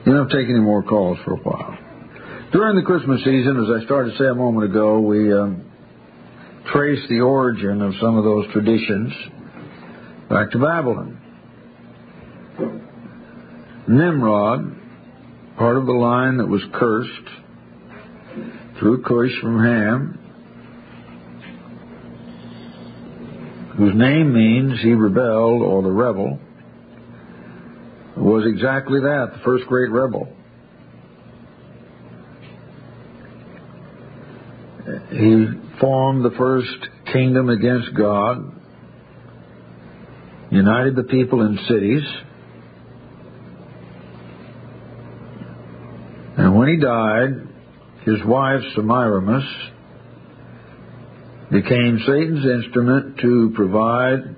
You don't take any more calls for a while. During the Christmas season, as I started to say a moment ago, we trace the origin of some of those traditions back to Babylon. Nimrod, part of the line that was cursed through Cush from Ham, whose name means he rebelled or the rebel, was exactly that, the first great rebel. He formed the first kingdom against God, united the people in cities, and when he died, his wife Semiramis became Satan's instrument to provide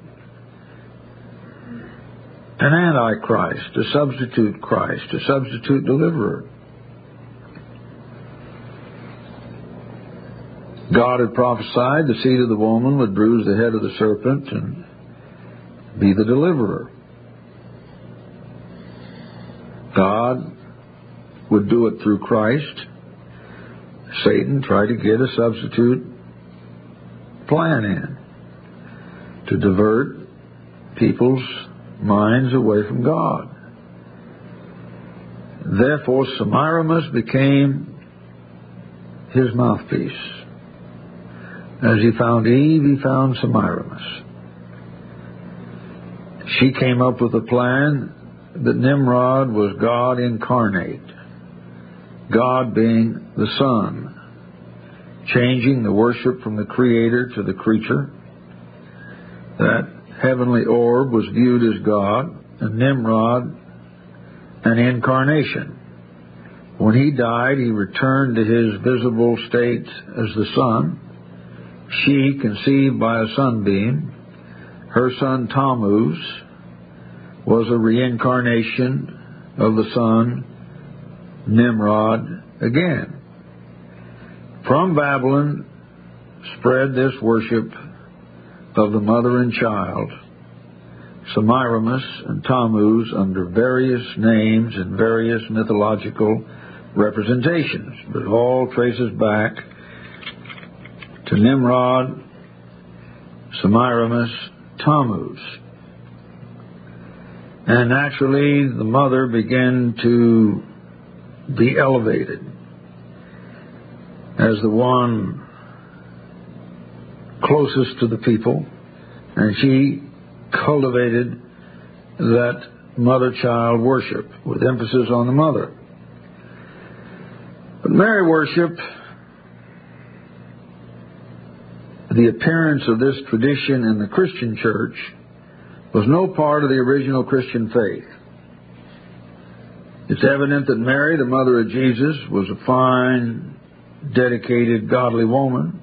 an antichrist, a substitute Christ, a substitute deliverer. God had prophesied the seed of the woman would bruise the head of the serpent and be the deliverer. God would do it through Christ. Satan tried to get a substitute plan in to divert people's minds away from God. Therefore, Semiramis became his mouthpiece. As he found Eve, he found Semiramis. She came up with a plan that Nimrod was God incarnate, God being the Son, changing the worship from the Creator to the creature. That heavenly orb was viewed as God, and Nimrod an incarnation. When he died, he returned to his visible state as the Son. She, conceived by a sunbeam, her son Tammuz, was a reincarnation of the Son, Nimrod, again. From Babylon spread this worship of the mother and child, Semiramis and Tammuz, under various names and various mythological representations, but it all traces back to Nimrod, Semiramis, Tammuz. And naturally, the mother began to be elevated as the one closest to the people, and she cultivated that mother-child worship with emphasis on the mother. But Mary worship, the appearance of this tradition in the Christian church, was no part of the original Christian faith. It's evident that Mary, the mother of Jesus, was a fine, dedicated, godly woman.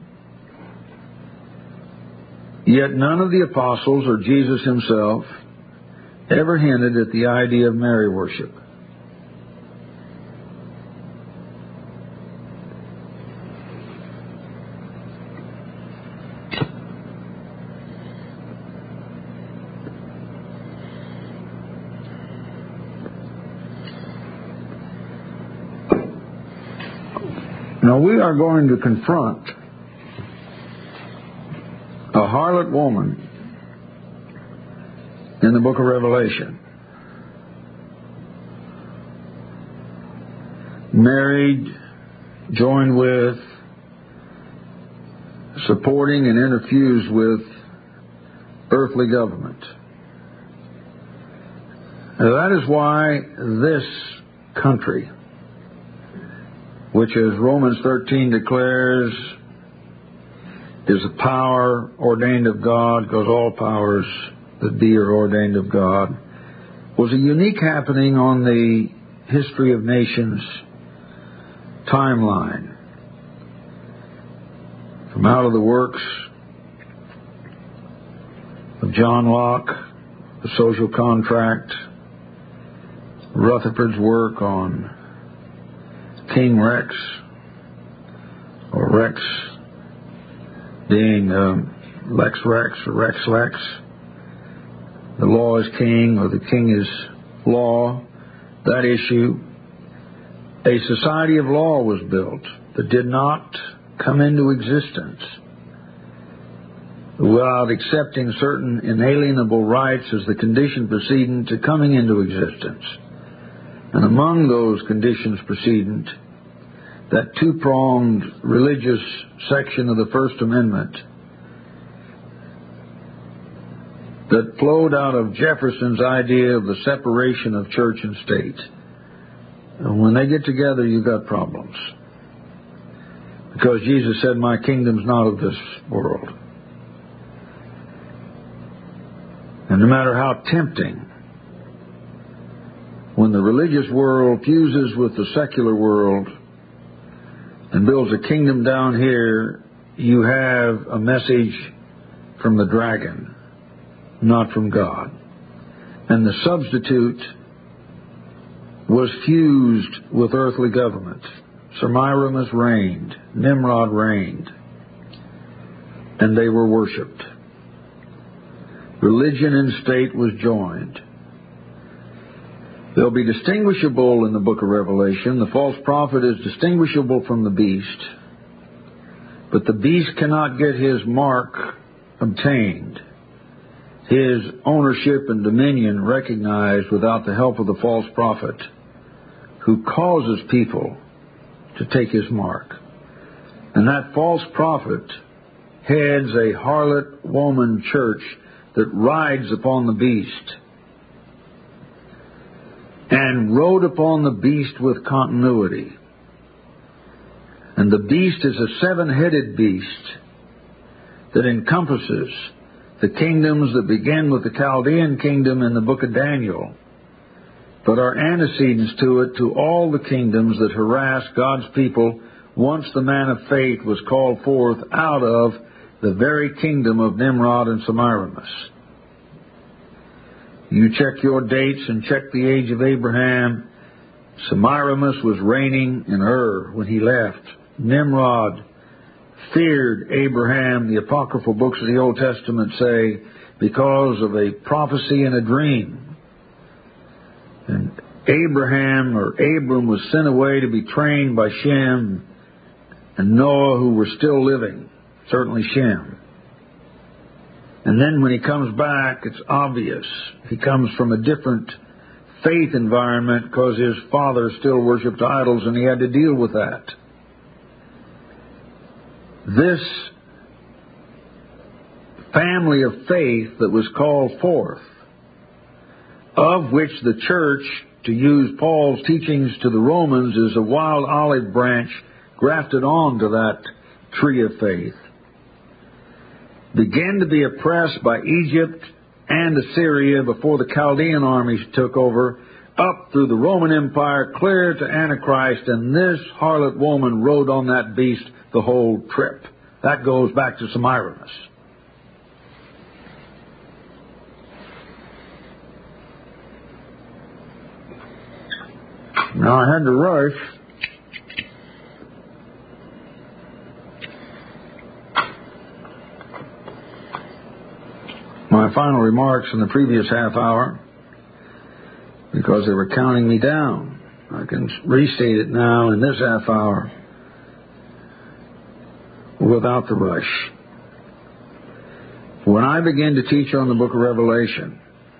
Yet none of the apostles or Jesus himself ever hinted at the idea of Mary worship. Now we are going to confront a harlot woman in the book of Revelation, married, joined with, supporting and interfused with earthly government. Now that is why this country, which as Romans 13 declares is a power ordained of God, because all powers that be are ordained of God, was a unique happening on the history of nations timeline. From out of the works of John Locke, The Social Contract, Rutherford's work on King Rex, or Rex being Lex Rex or Rex Lex. The law is king, or the king is law. That issue A society of law was built that did not come into existence without accepting certain inalienable rights as the condition precedent to coming into existence. And among those conditions precedent, that two-pronged religious section of the First Amendment that flowed out of Jefferson's idea of the separation of church and state. And when they get together, you've got problems. Because Jesus said, my kingdom's not of this world. And no matter how tempting, when the religious world fuses with the secular world and builds a kingdom down here, you have a message from the dragon, not from God. And the substitute was fused with earthly government. Semiramis reigned, Nimrod reigned, and they were worshipped. Religion and state was joined. They'll be distinguishable in the book of Revelation. The false prophet is distinguishable from the beast, but the beast cannot get his mark obtained, his ownership and dominion recognized without the help of the false prophet, who causes people to take his mark. And that false prophet heads a harlot woman church that rides upon the beast and rode upon the beast with continuity. And the beast is a seven-headed beast that encompasses the kingdoms that begin with the Chaldean kingdom in the book of Daniel, but are antecedents to it, to all the kingdoms that harass God's people once the man of faith was called forth out of the very kingdom of Nimrod and Semiramis. You check your dates and check the age of Abraham. Semiramis was reigning in Ur when he left. Nimrod feared Abraham, the apocryphal books of the Old Testament say, because of a prophecy in a dream. And Abram was sent away to be trained by Shem and Noah, who were still living, certainly Shem. And then when he comes back, it's obvious. He comes from a different faith environment because his father still worshipped idols and he had to deal with that. This family of faith that was called forth, of which the church, to use Paul's teachings to the Romans, is a wild olive branch grafted on to that tree of faith, began to be oppressed by Egypt and Assyria before the Chaldean armies took over, up through the Roman Empire, clear to Antichrist, and this harlot woman rode on that beast the whole trip. That goes back to Semiramis. Now, I had to rush. My final remarks in the previous half hour because they were counting me down. I can restate it now in this half hour without the rush. When I began to teach on the book of Revelation,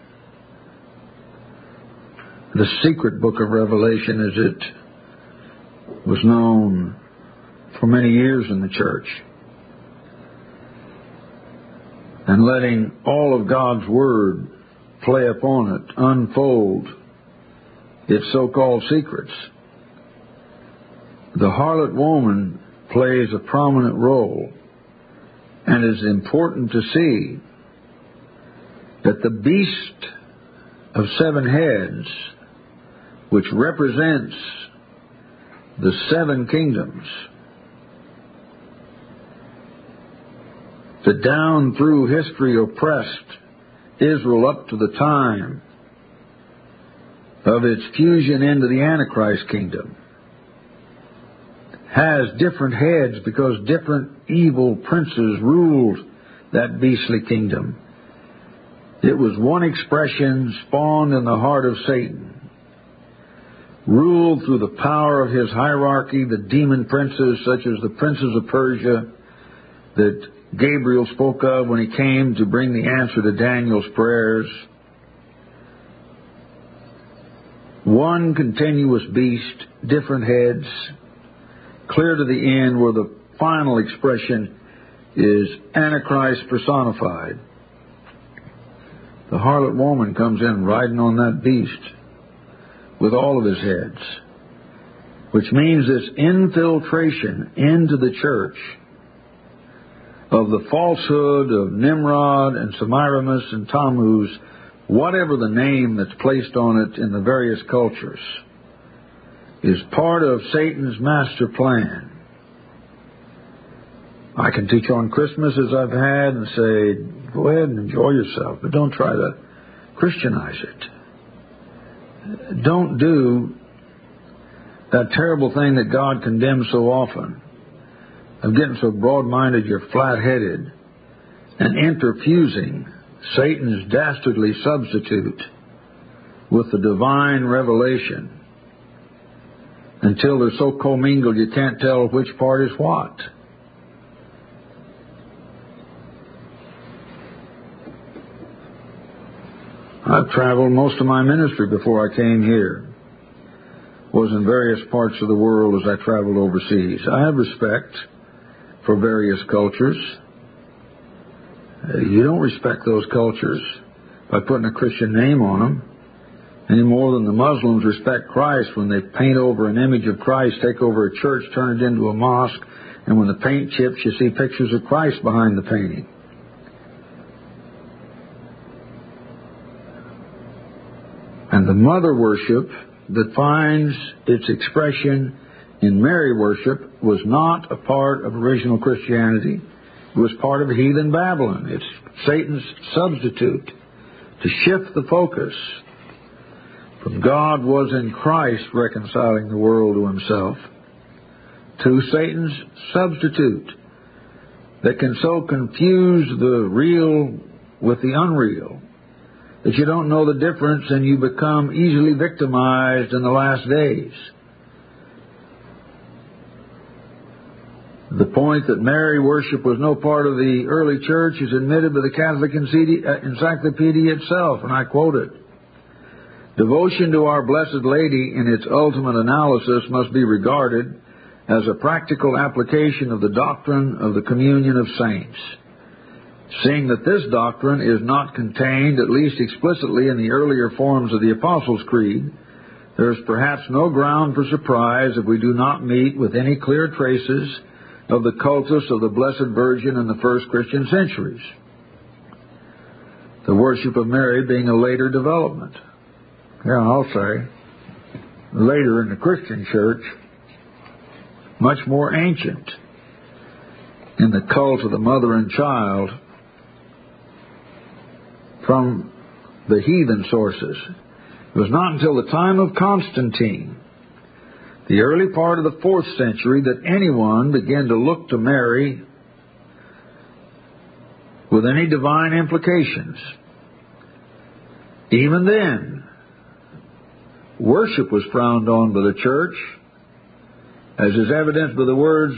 the secret book of Revelation as it was known for many years in the church, and letting all of God's Word play upon it, unfold its so-called secrets, the harlot woman plays a prominent role, and it is important to see that the beast of seven heads, which represents the seven kingdoms, that down through history oppressed Israel up to the time of its fusion into the Antichrist kingdom, has different heads because different evil princes ruled that beastly kingdom. It was one expression spawned in the heart of Satan. ruled through the power of his hierarchy, the demon princes such as the princes of Persia that Gabriel spoke of when he came to bring the answer to Daniel's prayers. One continuous beast, different heads, clear to the end where the final expression is Antichrist personified. The harlot woman comes in riding on that beast with all of his heads, which means this infiltration into the church of the falsehood of Nimrod and Semiramis and Tammuz, whatever the name that's placed on it in the various cultures, is part of Satan's master plan. I can teach on Christmas as I've had and say, go ahead and enjoy yourself, but don't try to Christianize it. Don't do that terrible thing that God condemns so often, of getting so broad-minded you're flat-headed and interfusing Satan's dastardly substitute with the divine revelation until they're so commingled you can't tell which part is what. I've traveled most of my ministry before I came here. Was in various parts of the world as I traveled overseas. I have respect for various cultures. You don't respect those cultures by putting a Christian name on them any more than the Muslims respect Christ when they paint over an image of Christ, take over a church, turn it into a mosque, and when the paint chips, you see pictures of Christ behind the painting. And the mother worship that finds its expression in Mary worship was not a part of original Christianity. It was part of heathen Babylon. It's Satan's substitute to shift the focus from God was in Christ reconciling the world to himself to Satan's substitute that can so confuse the real with the unreal that you don't know the difference and you become easily victimized in the last days. The point that Mary worship was no part of the early church is admitted by the Catholic Encyclopedia itself, and I quote it. Devotion to Our Blessed Lady in its ultimate analysis must be regarded as a practical application of the doctrine of the communion of saints. Seeing that this doctrine is not contained, at least explicitly, in the earlier forms of the Apostles' Creed, there is perhaps no ground for surprise if we do not meet with any clear traces of the cultus of the Blessed Virgin in the first Christian centuries. The worship of Mary being a later development. Yeah, I'll say, later in the Christian church, much more ancient in the cult of the mother and child from the heathen sources. It was not until the time of Constantine, the early part of the 4th century, that anyone began to look to Mary with any divine implications. Even then, worship was frowned on by the church, as is evidenced by the words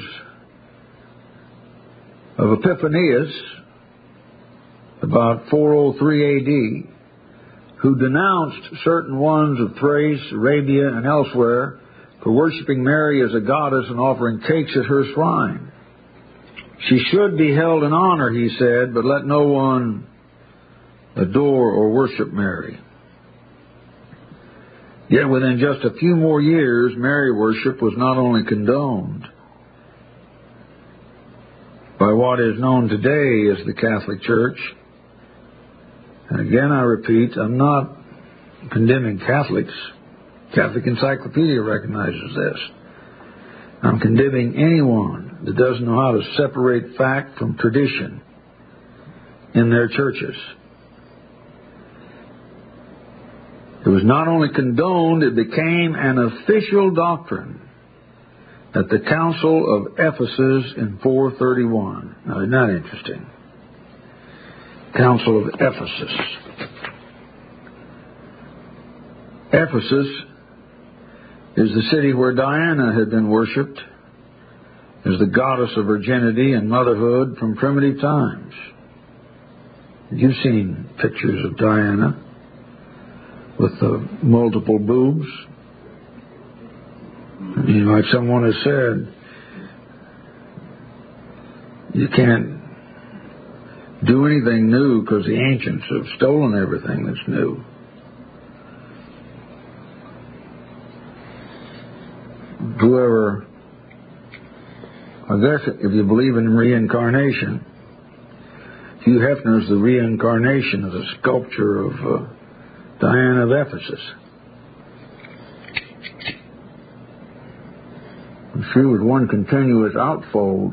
of Epiphanius, about 403 A.D., who denounced certain ones of Thrace, Arabia, and elsewhere for worshiping Mary as a goddess and offering cakes at her shrine. She should be held in honor, he said, but let no one adore or worship Mary. Yet within just a few more years, Mary worship was not only condoned by what is known today as the Catholic Church. And again, I repeat, I'm not condemning Catholics. Catholic Encyclopedia recognizes this. I'm condemning anyone that doesn't know how to separate fact from tradition in their churches. It was not only condoned, it became an official doctrine at the Council of Ephesus in 431. Now, isn't that interesting? Council of Ephesus. Ephesus is the city where Diana had been worshipped as the goddess of virginity and motherhood from primitive times. You've seen pictures of Diana with the multiple boobs. Like someone has said, you can't do anything new because the ancients have stolen everything that's new. Whoever, I guess if you believe in reincarnation, Hugh Hefner's The Reincarnation of the sculpture of Diana of Ephesus. She was one continuous outfold.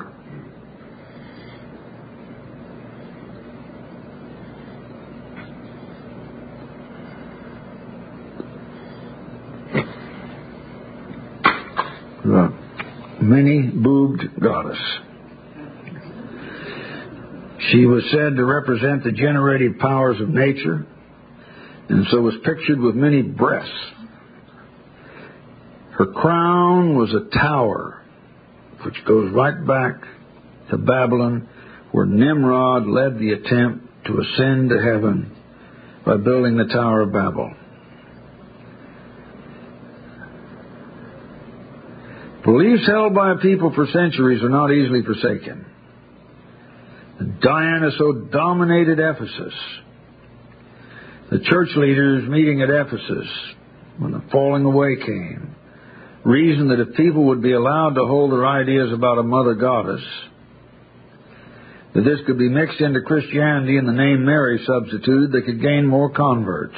The many-boobed goddess. She was said to represent the generative powers of nature, and so was pictured with many breasts. Her crown was a tower, which goes right back to Babylon, where Nimrod led the attempt to ascend to heaven by building the Tower of Babel. Beliefs held by a people for centuries are not easily forsaken. Diana so dominated Ephesus. The church leaders meeting at Ephesus, when the falling away came, reasoned that if people would be allowed to hold their ideas about a mother goddess, that this could be mixed into Christianity and the name Mary substituted, they could gain more converts.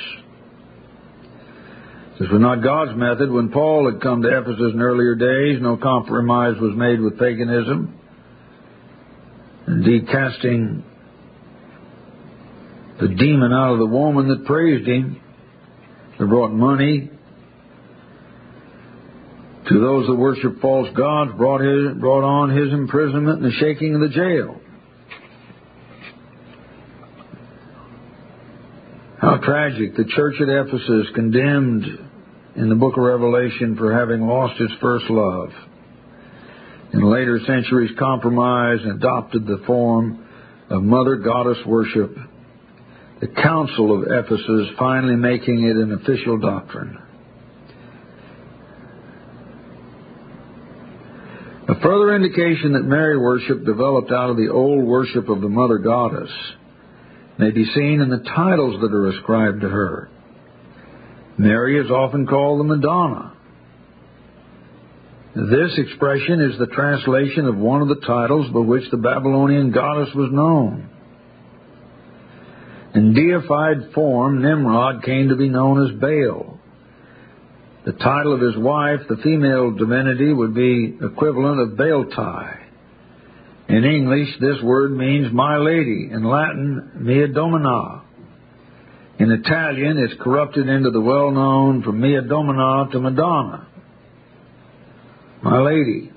This was not God's method. When Paul had come to Ephesus in earlier days, no compromise was made with paganism. Indeed, casting the demon out of the woman that praised him, they brought money to those that worship false gods, brought on his imprisonment and the shaking of the jail. How tragic. The church at Ephesus, condemned in the book of Revelation for having lost its first love, in later centuries compromised and adopted the form of mother goddess worship, the Council of Ephesus finally making it an official doctrine. A further indication that Mary worship developed out of the old worship of the mother goddess may be seen in the titles that are ascribed to her. Mary is often called the Madonna. This expression is the translation of one of the titles by which the Babylonian goddess was known. In deified form, Nimrod came to be known as Baal. The title of his wife, the female divinity, would be equivalent of Baal-tai. In English, this word means my lady. In Latin, mia domina. In Italian, it's corrupted into the well-known from mia domina to Madonna. My lady.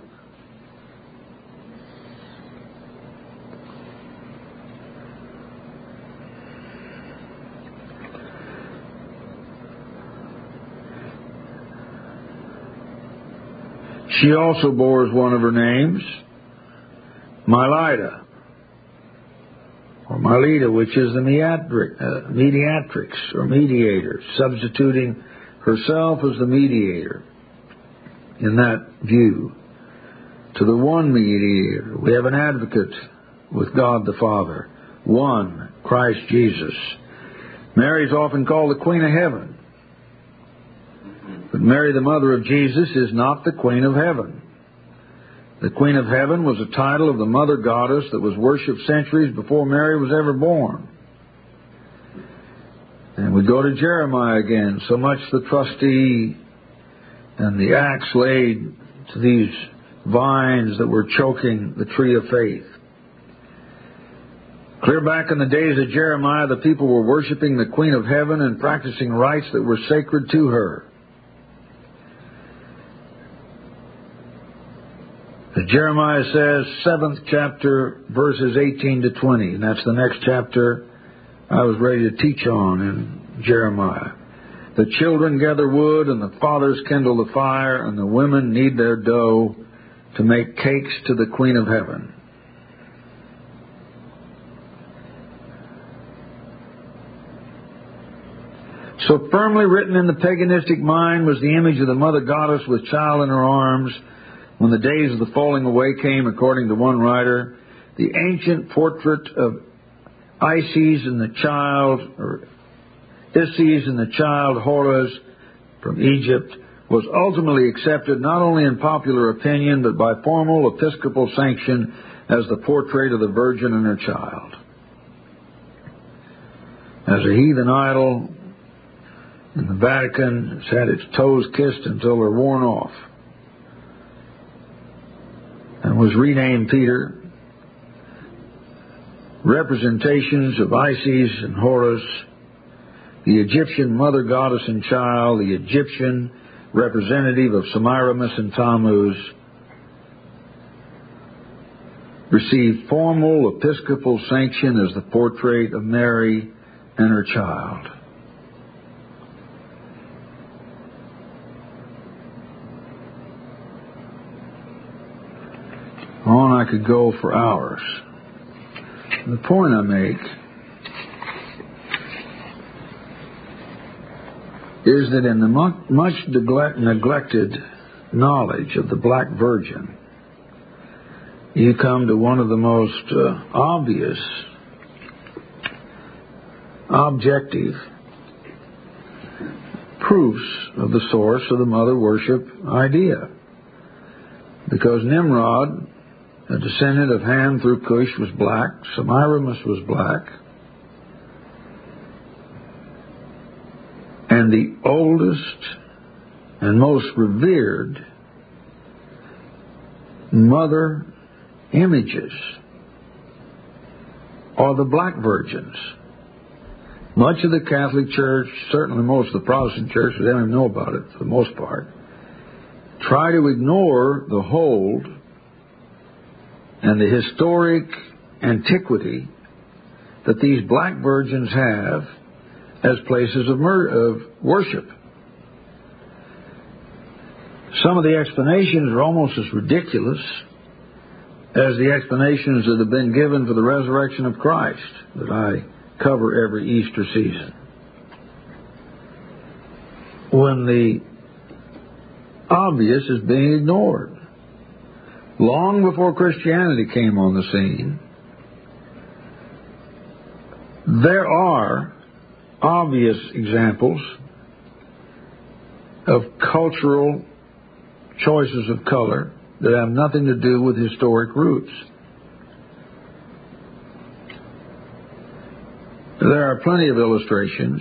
She also bore one of her names, Mylida, or Mylida, which is the mediatrix, or mediator, substituting herself as the mediator in that view. To the one mediator, we have an advocate with God the Father, one, Christ Jesus. Mary is often called the Queen of Heaven. But Mary, the mother of Jesus, is not the Queen of Heaven. The Queen of Heaven was a title of the mother goddess that was worshipped centuries before Mary was ever born. And we go to Jeremiah again. So much the trustee and the axe laid to these vines that were choking the tree of faith. Clear back in the days of Jeremiah, the people were worshiping the Queen of Heaven and practicing rites that were sacred to her. As Jeremiah says, 7th chapter, verses 18 to 20, and that's the next chapter I was ready to teach on in Jeremiah. The children gather wood, and the fathers kindle the fire, and the women knead their dough to make cakes to the Queen of Heaven. So firmly written in the paganistic mind was the image of the mother goddess with child in her arms. When the days of the falling away came, according to one writer, the ancient portrait of Isis and the child Horus from Egypt was ultimately accepted not only in popular opinion but by formal episcopal sanction as the portrait of the Virgin and her child. As a heathen idol, and the Vatican has had its toes kissed until they're worn off, and was renamed Peter. Representations of Isis and Horus, the Egyptian mother goddess and child, the Egyptian representative of Semiramis and Tammuz, received formal episcopal sanction as the portrait of Mary and her child. On I could go for hours. The point I make is that in the much neglected knowledge of the Black Virgin, you come to one of the most obvious, objective proofs of the source of the mother worship idea. Because Nimrod, a descendant of Ham through Cush, was black. Semiramis was black. And the oldest and most revered mother images are the black virgins. Much of the Catholic Church, certainly most of the Protestant Church, they don't even know about it for the most part, try to ignore the hold and the historic antiquity that these black virgins have as places of worship. Some of the explanations are almost as ridiculous as the explanations that have been given for the resurrection of Christ that I cover every Easter season. When the obvious is being ignored. Long before Christianity came on the scene, there are obvious examples of cultural choices of color that have nothing to do with historic roots. There are plenty of illustrations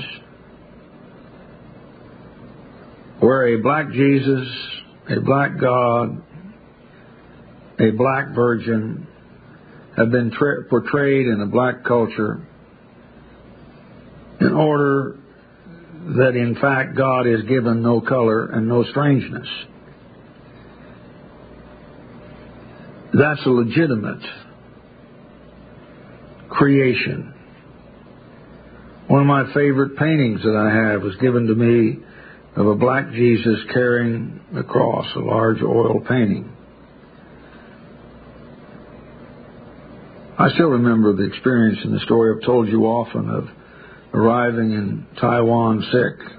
where a black Jesus, a black God, a black virgin have been portrayed in a black culture in order that in fact God is given no color and no strangeness. That's a legitimate creation. One of my favorite paintings that I have was given to me of a black Jesus carrying a cross, a large oil painting. I still remember the experience and the story I've told you often of arriving in Taiwan sick.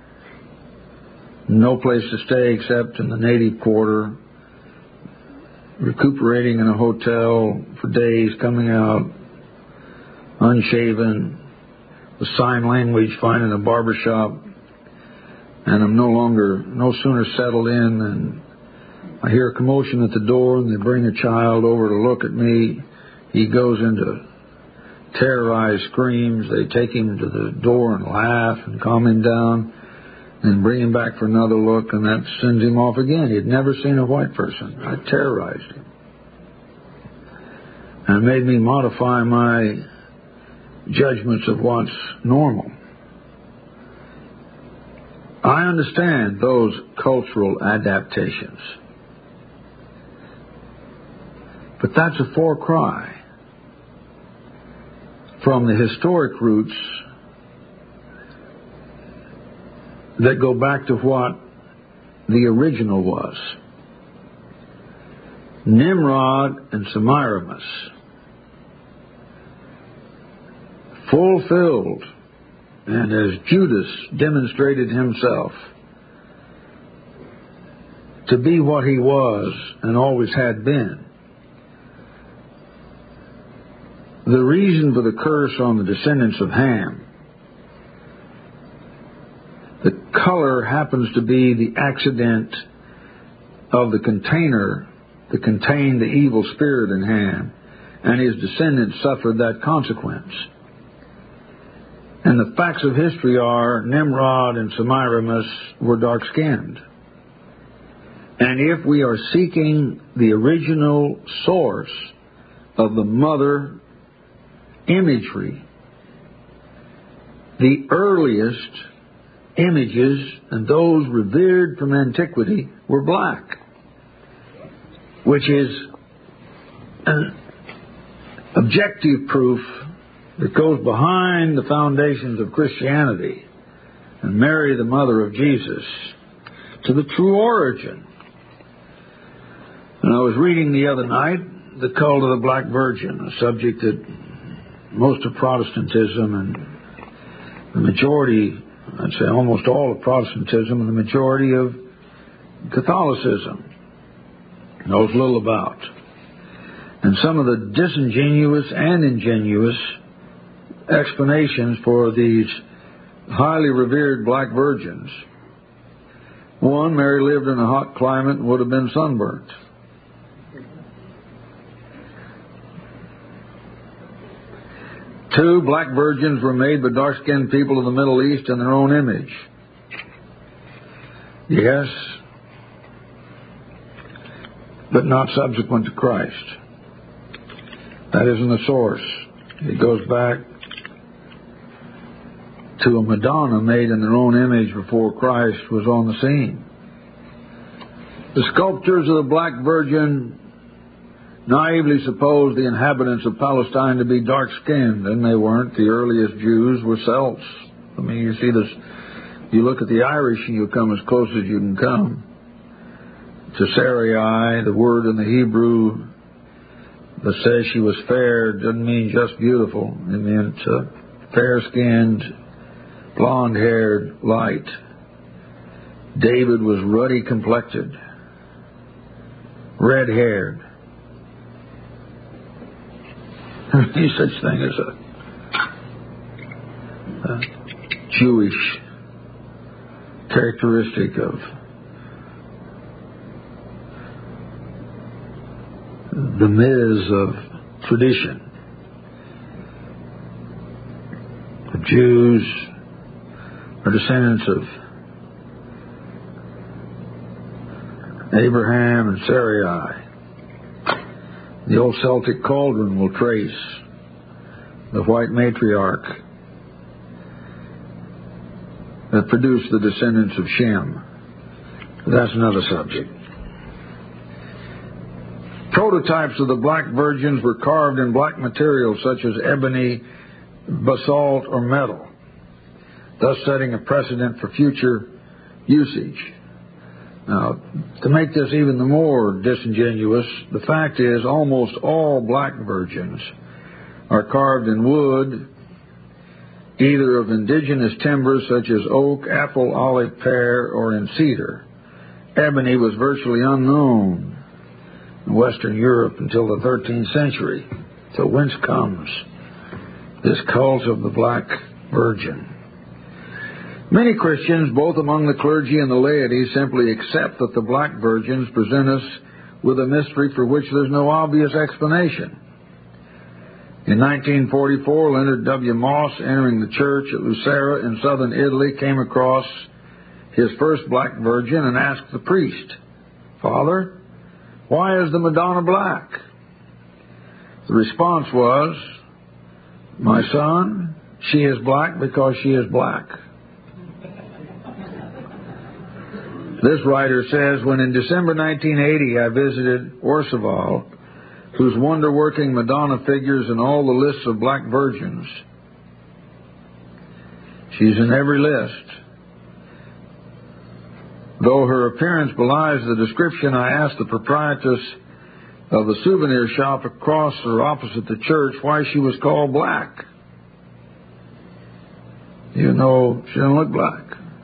No place to stay except in the native quarter. Recuperating in a hotel for days, coming out unshaven, with sign language, finding a barbershop, and I'm no sooner settled in than I hear a commotion at the door and they bring a child over to look at me. He goes into terrorized screams. They take him to the door and laugh and calm him down and bring him back for another look, and that sends him off again. He'd never seen a white person. I terrorized him. And it made me modify my judgments of what's normal. I understand those cultural adaptations. But that's a far cry from the historic roots that go back to what the original was. Nimrod and Semiramis fulfilled, and as Judas demonstrated himself to be what he was and always had been, the reason for the curse on the descendants of Ham, the color happens to be the accident of the container that contained the evil spirit in Ham, and his descendants suffered that consequence. And the facts of history are Nimrod and Semiramis were dark-skinned. And if we are seeking the original source of the mother imagery, the earliest images and those revered from antiquity were black, which is an objective proof that goes behind the foundations of Christianity and Mary, the mother of Jesus, to the true origin. And I was reading the other night The Cult of the Black Virgin, a subject that most of Protestantism and the majority, I'd say almost all of Protestantism and the majority of Catholicism knows little about. And some of the disingenuous and ingenuous explanations for these highly revered black virgins. One, Mary lived in a hot climate and would have been sunburnt. Two, black virgins were made by dark-skinned people of the Middle East in their own image. Yes, but not subsequent to Christ. That isn't the source. It goes back to a Madonna made in their own image before Christ was on the scene. The sculptors of the Black Virgin naively supposed the inhabitants of Palestine to be dark-skinned, and they weren't. The earliest Jews were Celts. I mean, you see this, you look at the Irish and you'll come as close as you can come to Sarai. The word in the Hebrew that says she was fair doesn't mean just beautiful. It meant fair-skinned, blonde-haired, light. David was ruddy-complected, red-haired. Any such thing as a Jewish characteristic of the myths of tradition. The Jews are descendants of Abraham and Sarai. The old Celtic cauldron will trace the white matriarch that produced the descendants of Shem. But that's another subject. Prototypes of the black virgins were carved in black materials such as ebony, basalt, or metal, thus setting a precedent for future usage. Now, to make this even more disingenuous, the fact is almost all black virgins are carved in wood, either of indigenous timbers such as oak, apple, olive, pear, or in cedar. Ebony was virtually unknown in Western Europe until the 13th century. So whence comes this cult of the black virgin? Many Christians, both among the clergy and the laity, simply accept that the black virgins present us with a mystery for which there's no obvious explanation. In 1944, Leonard W. Moss, entering the church at Lucera in southern Italy, came across his first black virgin and asked the priest, "Father, why is the Madonna black?" The response was, "My son, she is black because she is black." This writer says, when in December 1980 I visited Orcival, whose wonder-working Madonna figures in all the lists of black virgins, she's in every list, Though her appearance belies the description, I asked the proprietress of the souvenir shop across or opposite the church why she was called black. You know, she didn't look black.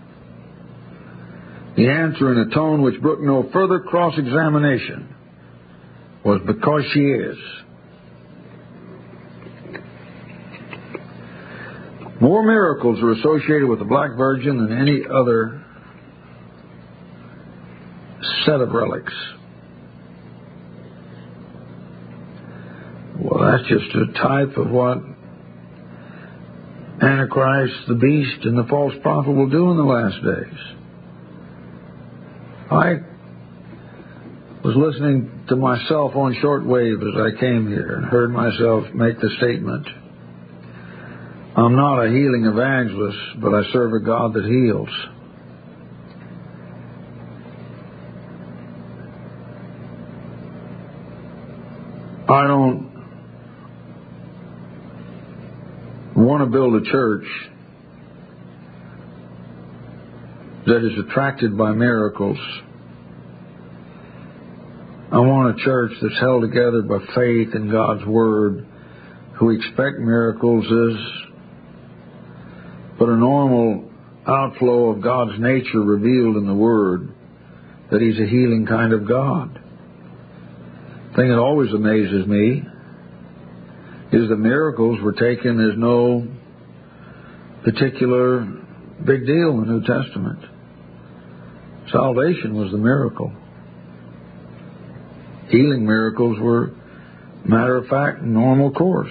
The answer, in a tone which brooked no further cross-examination, was because she is. More miracles are associated with the Black Virgin than any other set of relics. Well, that's just a type of what Antichrist, the beast, and the false prophet will do in the last days. I was listening to myself on shortwave as I came here and heard myself make the statement, I'm not a healing evangelist, but I serve a God that heals. I don't want to build a church that is attracted by miracles. I want a church that's held together by faith in God's Word, who expect miracles as but a normal outflow of God's nature revealed in the Word, that He's a healing kind of God. The thing that always amazes me is that miracles were taken as no particular big deal in the New Testament. Salvation was the miracle. Healing miracles were, matter of fact, normal course.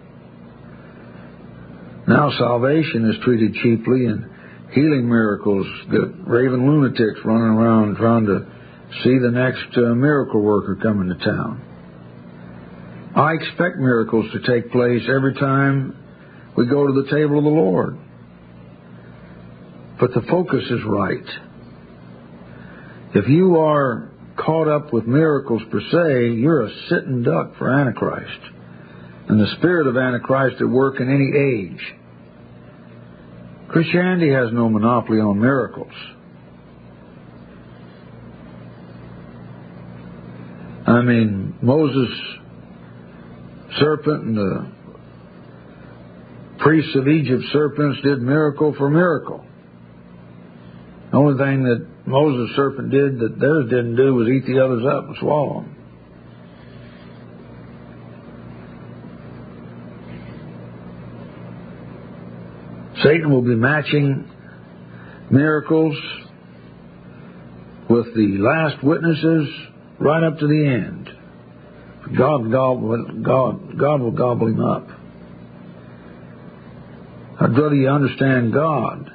Now salvation is treated cheaply, and healing miracles get raving lunatics running around trying to see the next miracle worker coming to town. I expect miracles to take place every time we go to the table of the Lord. But the focus is right. If you are caught up with miracles per se, you're a sitting duck for Antichrist, and the spirit of Antichrist at work in any age. Christianity has no monopoly on miracles. I mean, Moses' serpent and the priests of Egypt's serpents did miracle for miracle. The only thing that Moses' serpent did that theirs didn't do was eat the others up and swallow them. Satan will be matching miracles with the last witnesses right up to the end. God will gobble him up. I'd rather you understand God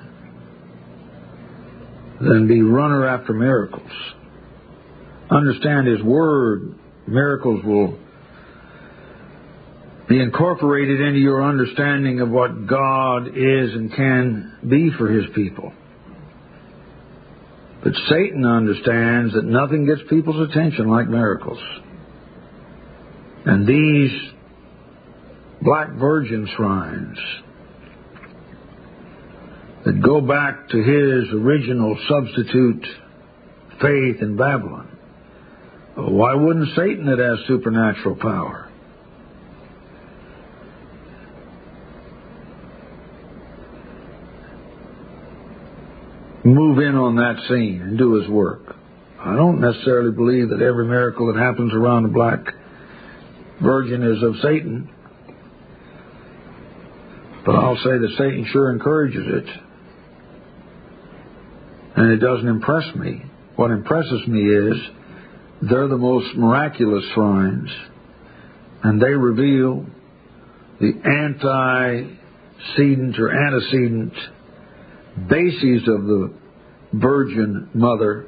than be runner after miracles. Understand His Word. Miracles will be incorporated into your understanding of what God is and can be for His people. But Satan understands that nothing gets people's attention like miracles. And these Black Virgin shrines that go back to his original substitute faith in Babylon. Why wouldn't Satan, that has supernatural power, move in on that scene and do his work? I don't necessarily believe that every miracle that happens around the Black Virgin is of Satan, but I'll say that Satan sure encourages it, and it doesn't impress me. What impresses me is they're the most miraculous shrines, and they reveal the antecedent or antecedent bases of the Virgin Mother.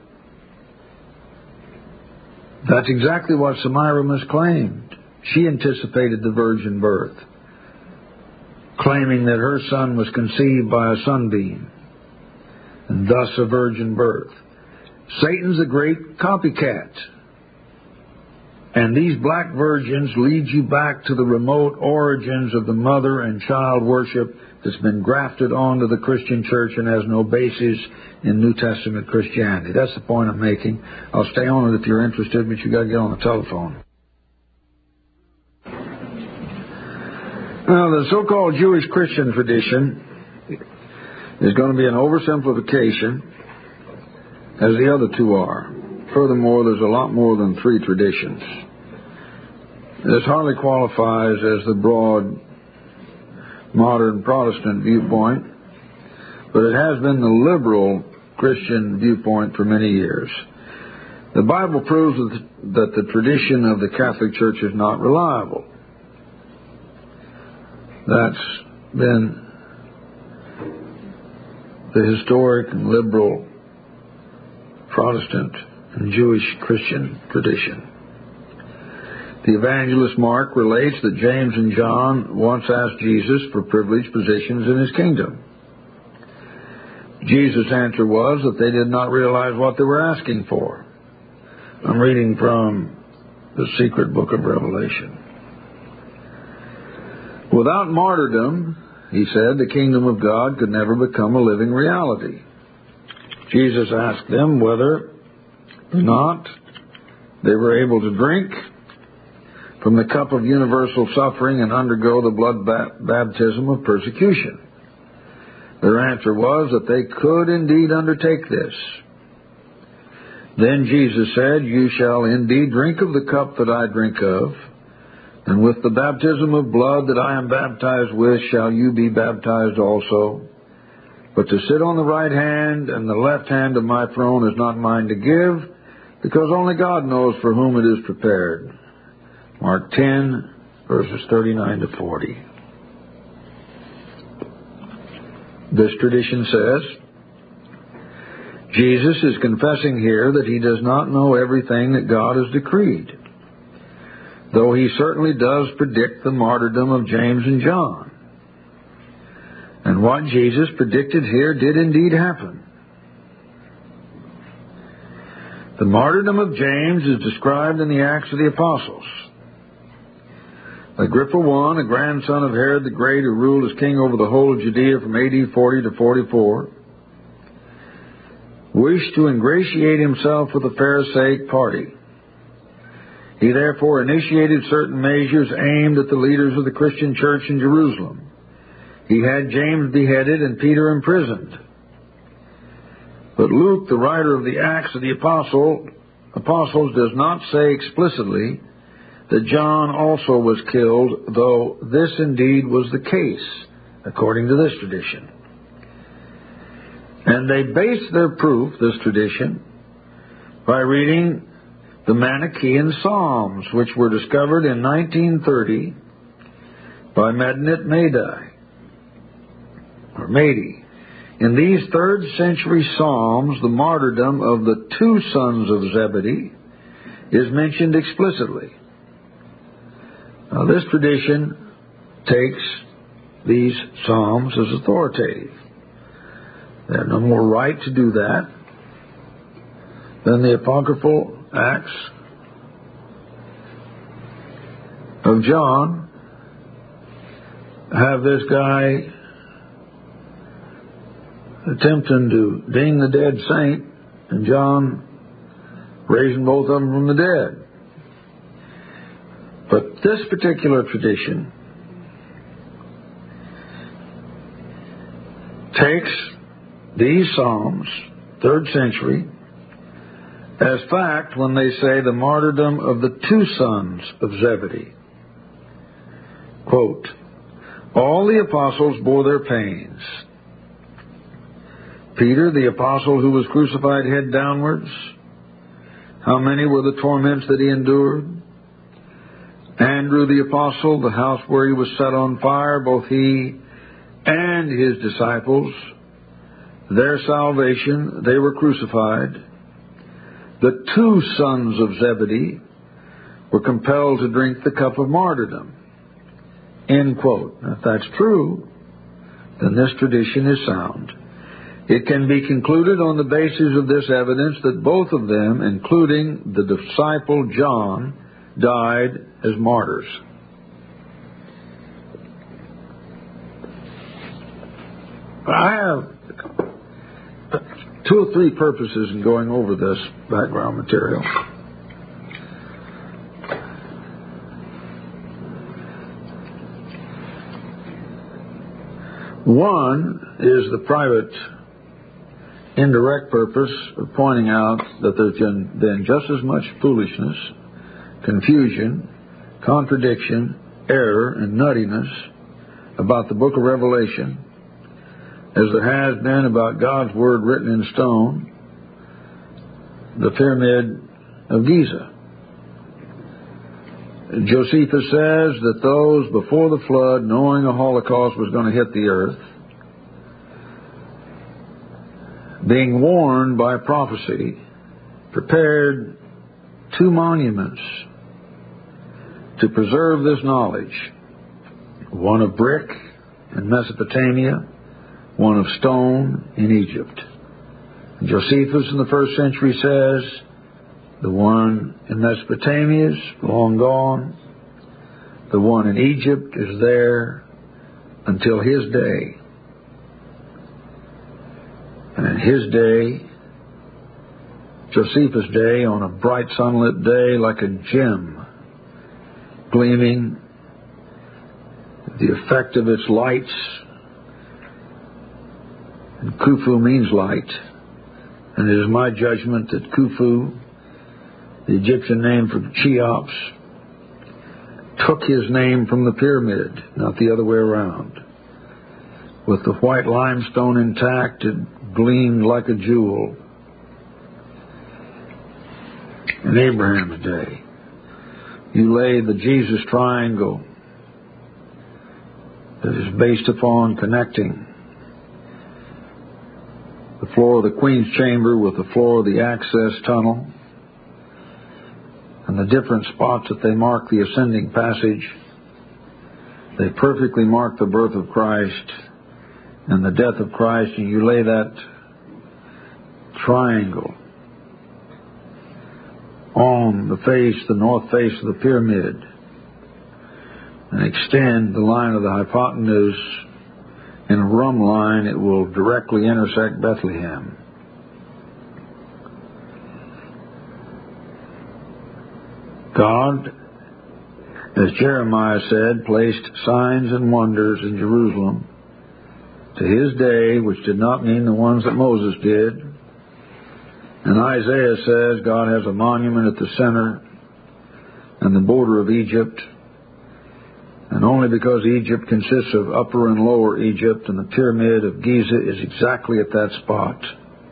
That's exactly what Semiramis claimed. She anticipated the virgin birth, claiming that her son was conceived by a sunbeam, and thus a virgin birth. Satan's a great copycat. And these Black Virgins lead you back to the remote origins of the mother and child worship that's been grafted onto the Christian church and has no basis in New Testament Christianity. That's the point I'm making. I'll stay on it if you're interested, but you got to get on the telephone. Now, the so-called Jewish Christian tradition is going to be an oversimplification, as the other two are. Furthermore, there's a lot more than three traditions. This hardly qualifies as the broad modern Protestant viewpoint, but it has been the liberal Christian viewpoint for many years. The Bible proves that the tradition of the Catholic Church is not reliable. That's been the historic and liberal Protestant and Jewish Christian tradition. The evangelist Mark relates that James and John once asked Jesus for privileged positions in his kingdom. Jesus' answer was that they did not realize what they were asking for. I'm reading from the secret book of Revelation. Without martyrdom, he said, the kingdom of God could never become a living reality. Jesus asked them whether or not they were able to drink from the cup of universal suffering and undergo the blood baptism of persecution. Their answer was that they could indeed undertake this. Then Jesus said, you shall indeed drink of the cup that I drink of, and with the baptism of blood that I am baptized with shall you be baptized also. But to sit on the right hand and the left hand of my throne is not mine to give, because only God knows for whom it is prepared. Mark 10, verses 39 to 40. This tradition says, Jesus is confessing here that he does not know everything that God has decreed, though he certainly does predict the martyrdom of James and John. And what Jesus predicted here did indeed happen. The martyrdom of James is described in the Acts of the Apostles. Agrippa I, a grandson of Herod the Great, who ruled as king over the whole of Judea from AD 40 to 44, wished to ingratiate himself with the Pharisaic party. He therefore initiated certain measures aimed at the leaders of the Christian church in Jerusalem. He had James beheaded and Peter imprisoned. But Luke, the writer of the Acts of the Apostles, does not say explicitly that John also was killed, though this indeed was the case, according to this tradition. And they base their proof, this tradition, by reading the Manichaean Psalms, which were discovered in 1930 by Medinet Madi. In these 3rd century Psalms, the martyrdom of the two sons of Zebedee is mentioned explicitly. Now, this tradition takes these Psalms as authoritative. They have no more right to do that than the apocryphal Acts of John have this guy attempting to deem the dead saint, and John raising both of them from the dead. But this particular tradition takes these Psalms, 3rd century, as fact when they say the martyrdom of the two sons of Zebedee. Quote, all the apostles bore their pains. Peter, the apostle who was crucified head downwards, how many were the torments that he endured? Andrew the apostle, the house where he was set on fire, both he and his disciples, their salvation, they were crucified. The two sons of Zebedee were compelled to drink the cup of martyrdom. End quote. Now, if that's true, then this tradition is sound. It can be concluded on the basis of this evidence that both of them, including the disciple John, died as martyrs. I have 2 or 3 purposes in going over this background material. One is the private, indirect purpose of pointing out that there's been just as much foolishness, confusion, contradiction, error, and nuttiness about the book of Revelation as there has been about God's Word written in stone, the Pyramid of Giza. Josephus says that those before the flood, knowing a Holocaust was going to hit the earth, being warned by prophecy, prepared 2 monuments to preserve this knowledge, one of brick in Mesopotamia, one of stone in Egypt. Josephus in the 1st century says the one in Mesopotamia is long gone, the one in Egypt is there until his day. And in his day, Josephus' day, on a bright sunlit day like a gem gleaming, the effect of its lights, and Khufu means light, and it is my judgment that Khufu, the Egyptian name for Cheops, took his name from the pyramid, not the other way around. With the white limestone intact, it gleamed like a jewel. In Abraham's day, you laid the Jesus triangle that is based upon connecting the floor of the Queen's Chamber with the floor of the access tunnel, and the different spots that they mark the ascending passage. They perfectly mark the birth of Christ and the death of Christ, and you lay that triangle on the north face of the pyramid, and extend the line of the hypotenuse in a rhumb line. It will directly intersect Bethlehem. God, as Jeremiah said, placed signs and wonders in Jerusalem to his day, which did not mean the ones that Moses did. And Isaiah says God has a monument at the center and the border of Egypt, and only because Egypt consists of Upper and Lower Egypt, and the Pyramid of Giza is exactly at that spot.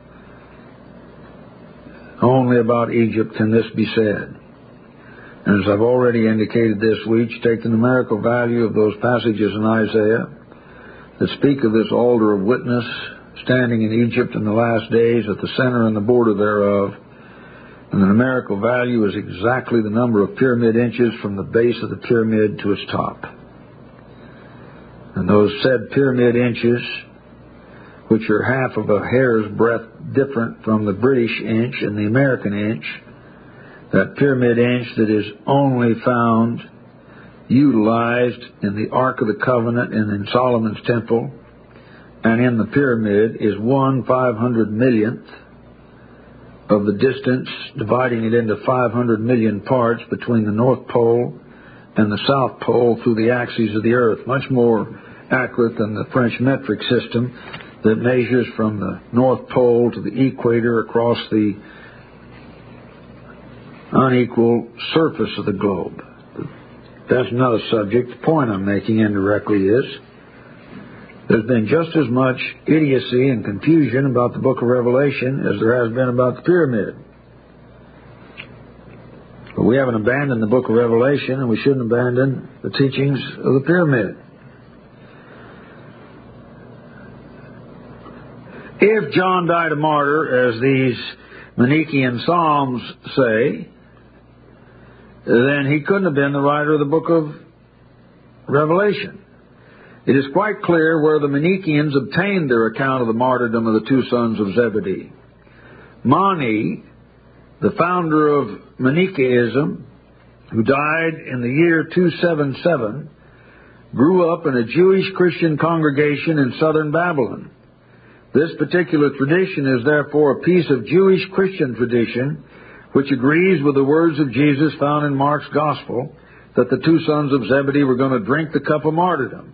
Only about Egypt can this be said. And as I've already indicated this week, take the numerical value of those passages in Isaiah that speak of this altar of witness standing in Egypt in the last days at the center and the border thereof, and the numerical value is exactly the number of pyramid inches from the base of the pyramid to its top. And those said pyramid inches, which are half of a hair's breadth different from the British inch and the American inch, that pyramid inch that is only found utilized in the Ark of the Covenant and in Solomon's temple and in the pyramid is 1/500,000,000th of the distance, dividing it into 500 million parts between the North Pole and the South Pole through the axes of the earth. Much more accurate than the French metric system that measures from the North Pole to the equator across the unequal surface of the globe. That's another subject. The point I'm making indirectly is there's been just as much idiocy and confusion about the book of Revelation as there has been about the pyramid. But we haven't abandoned the book of Revelation, and we shouldn't abandon the teachings of the pyramid. If John died a martyr, as these Manichaean Psalms say, then he couldn't have been the writer of the book of Revelation. It is quite clear where the Manichaeans obtained their account of the martyrdom of the 2 sons of Zebedee. Mani, the founder of Manichaeism, who died in the year 277, grew up in a Jewish Christian congregation in southern Babylon. This particular tradition is therefore a piece of Jewish Christian tradition which agrees with the words of Jesus found in Mark's Gospel that the two sons of Zebedee were going to drink the cup of martyrdom.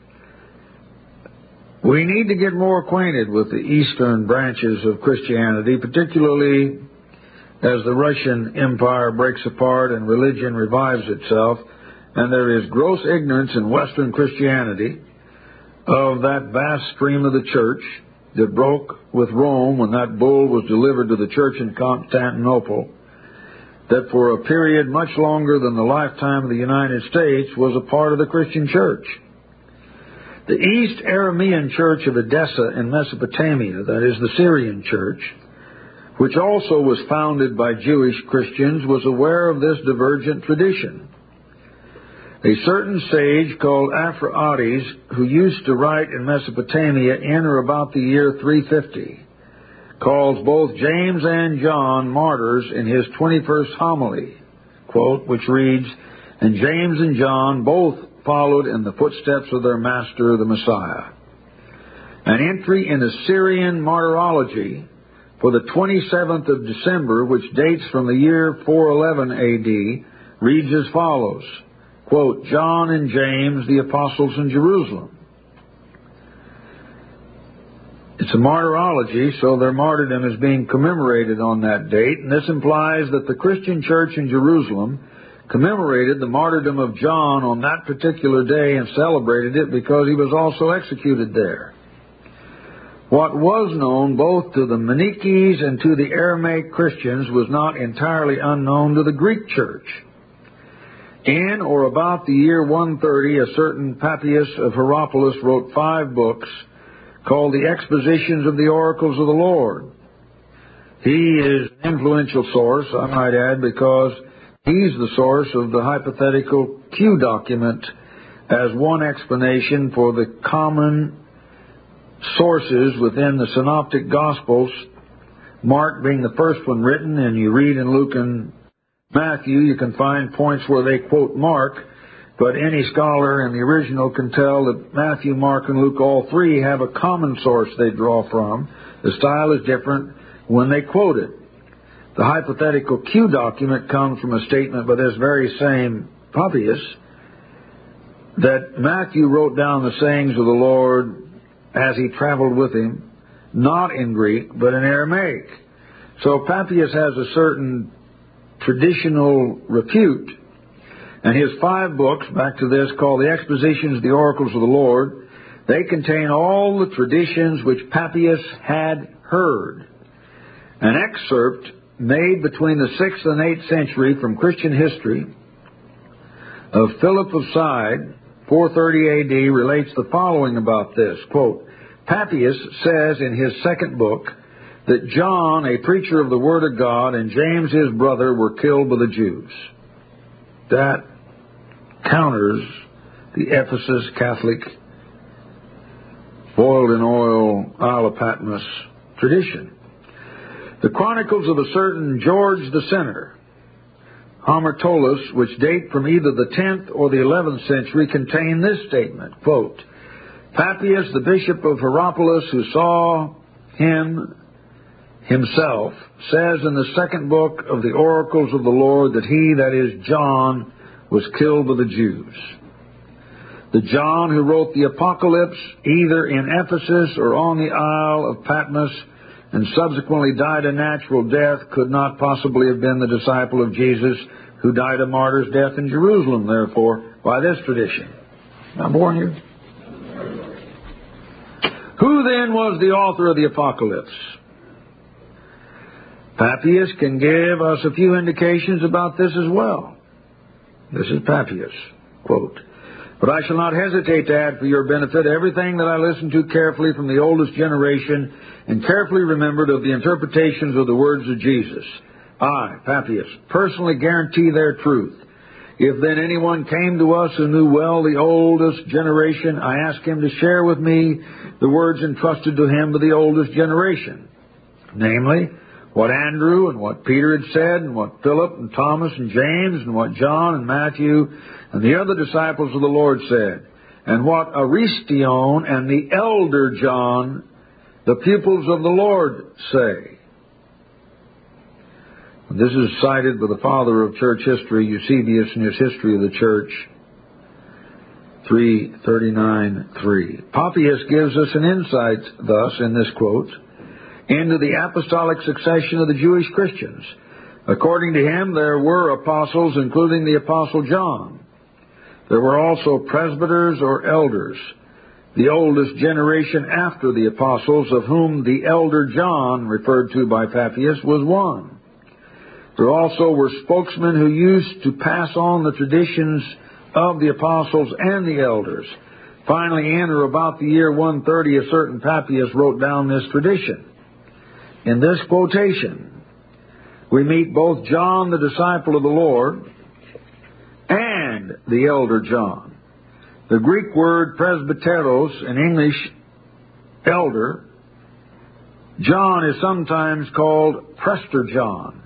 We need to get more acquainted with the eastern branches of Christianity, particularly as the Russian Empire breaks apart and religion revives itself, and there is gross ignorance in Western Christianity of that vast stream of the church that broke with Rome when that bull was delivered to the church in Constantinople, that for a period much longer than the lifetime of the United States was a part of the Christian church. The East Aramean Church of Edessa in Mesopotamia, that is the Syrian church, which also was founded by Jewish Christians, was aware of this divergent tradition. A certain sage called Aphraades, who used to write in Mesopotamia in or about the year 350, calls both James and John martyrs in his 21st homily, quote, which reads, "And James and John both followed in the footsteps of their master, the Messiah." An entry in Assyrian martyrology for the 27th of December, which dates from the year 411 A.D., reads as follows, quote, "John and James, the apostles in Jerusalem." It's a martyrology, so their martyrdom is being commemorated on that date, and this implies that the Christian church in Jerusalem commemorated the martyrdom of John on that particular day and celebrated it because he was also executed there. What was known both to the Manichees and to the Aramaic Christians was not entirely unknown to the Greek church. In or about the year 130, a certain Papias of Hierapolis wrote 5 books called the Expositions of the Oracles of the Lord. He is an influential source, I might add, because he's the source of the hypothetical Q document as one explanation for the common sources within the Synoptic Gospels, Mark being the first one written, and you read in Luke and Matthew, you can find points where they quote Mark, but any scholar in the original can tell that Matthew, Mark, and Luke, all three, have a common source they draw from. The style is different when they quote it. The hypothetical Q document comes from a statement by this very same Papias that Matthew wrote down the sayings of the Lord as he traveled with him, not in Greek, but in Aramaic. So Papias has a certain traditional repute, and his 5 books, back to this, called the Expositions of the Oracles of the Lord, they contain all the traditions which Papias had heard. An excerpt made between the 6th and 8th century from Christian history of Philip of Side, 430 A.D., relates the following about this, quote, "Papias says in his 2nd book that John, a preacher of the Word of God, and James, his brother, were killed by the Jews." That counters the Ephesus Catholic boiled in oil Isle of Patmos tradition. The chronicles of a certain George the Sinner, Hamartolas, which date from either the 10th or the 11th century, contain this statement, quote, "Papias, the bishop of Hierapolis, who saw him himself, says in the 2nd book of the Oracles of the Lord that he, that is John, was killed by the Jews. The John who wrote the Apocalypse, either in Ephesus or on the Isle of Patmos, and subsequently died a natural death, could not possibly have been the disciple of Jesus, who died a martyr's death in Jerusalem, therefore, by this tradition." Now, born here. Who then was the author of the Apocalypse? Papias can give us a few indications about this as well. This is Papias, quote, "But I shall not hesitate to add for your benefit everything that I listened to carefully from the oldest generation and carefully remembered of the interpretations of the words of Jesus. I, Papias, personally guarantee their truth. If then anyone came to us who knew well the oldest generation, I ask him to share with me the words entrusted to him by the oldest generation, namely, what Andrew and what Peter had said, and what Philip and Thomas and James, and what John and Matthew and the other disciples of the Lord said, and what Aristion and the elder John the pupils of the Lord say. This is cited by the father of church history, Eusebius, in his History of the Church, 339:3. Papias gives us an insight, thus, in this quote, into the apostolic succession of the Jewish Christians. According to him, there were apostles, including the Apostle John. There were also presbyters or elders, the oldest generation after the apostles, of whom the elder John, referred to by Papias, was one. There also were spokesmen who used to pass on the traditions of the apostles and the elders. Finally, in or about the year 130, a certain Papias wrote down this tradition. In this quotation, we meet both John, the disciple of the Lord, and the elder John. The Greek word presbyteros, in English elder, John is sometimes called Prester John.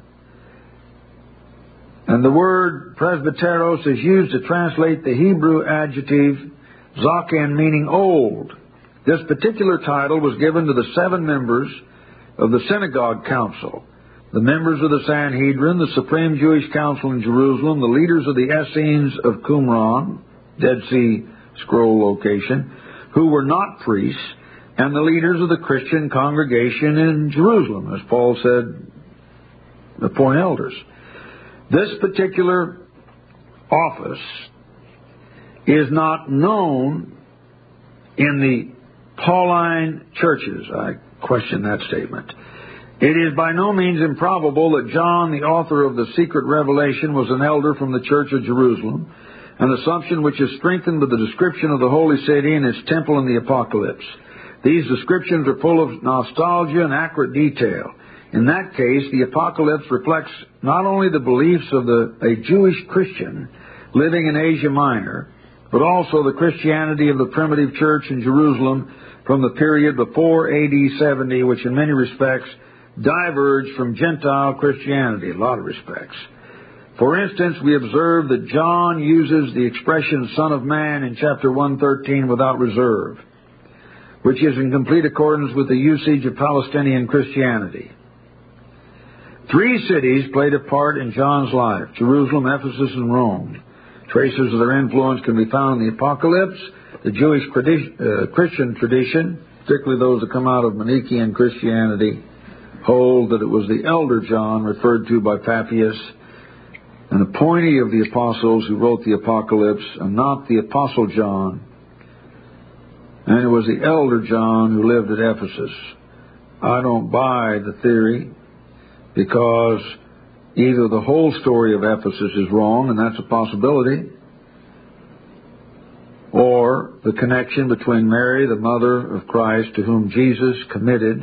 And the word presbyteros is used to translate the Hebrew adjective zaken, meaning old. This particular title was given to the 7 members of the Synagogue Council, the members of the Sanhedrin, the Supreme Jewish Council in Jerusalem, the leaders of the Essenes of Qumran, Dead Sea Scroll location, who were not priests, and the leaders of the Christian congregation in Jerusalem, as Paul said, appoint elders. This particular office is not known in the Pauline churches. I question that statement. It is by no means improbable that John, the author of the secret revelation, was an elder from the Church of Jerusalem, an assumption which is strengthened by the description of the holy city and its temple in the Apocalypse. These descriptions are full of nostalgia and accurate detail. In that case, the Apocalypse reflects not only the beliefs of a Jewish Christian living in Asia Minor, but also the Christianity of the primitive church in Jerusalem from the period before AD 70, which in many respects diverged from Gentile Christianity, in a lot of respects. For instance, we observe that John uses the expression Son of Man in chapter 113 without reserve, which is in complete accordance with the usage of Palestinian Christianity. 3 cities played a part in John's life: Jerusalem, Ephesus, and Rome. Traces of their influence can be found in the Apocalypse. The Jewish Christian tradition, particularly those that come out of Manichaean Christianity, hold that it was the elder John, referred to by Papias, an appointee of the apostles, who wrote the Apocalypse, and not the Apostle John. And it was the elder John who lived at Ephesus. I don't buy the theory, because either the whole story of Ephesus is wrong, and that's a possibility, or the connection between Mary, the mother of Christ, to whom Jesus committed,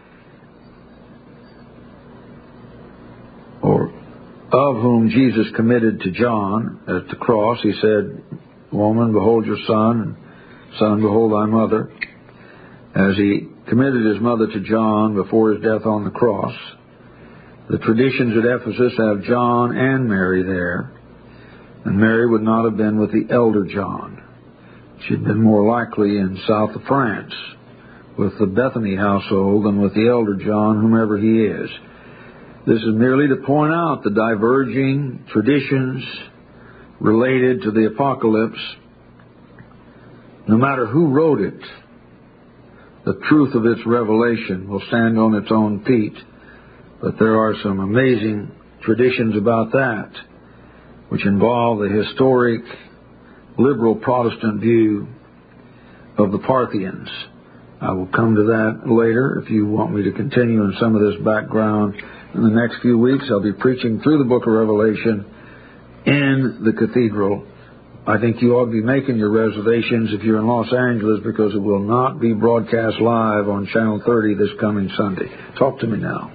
or of whom Jesus committed to John at the cross. He said, "Woman, behold your son, and son, behold thy mother," as he committed his mother to John before his death on the cross. The traditions at Ephesus have John and Mary there, and Mary would not have been with the elder John. She'd been more likely in south of France with the Bethany household than with the elder John, whomever he is. This is merely to point out the diverging traditions related to the Apocalypse. No matter who wrote it, the truth of its revelation will stand on its own feet. But there are some amazing traditions about that, which involve the historic liberal Protestant view of the Parthians. I will come to that later if you want me to continue in some of this background. In the next few weeks, I'll be preaching through the book of Revelation in the cathedral. I think you ought to be making your reservations if you're in Los Angeles, because it will not be broadcast live on Channel 30 this coming Sunday. Talk to me now.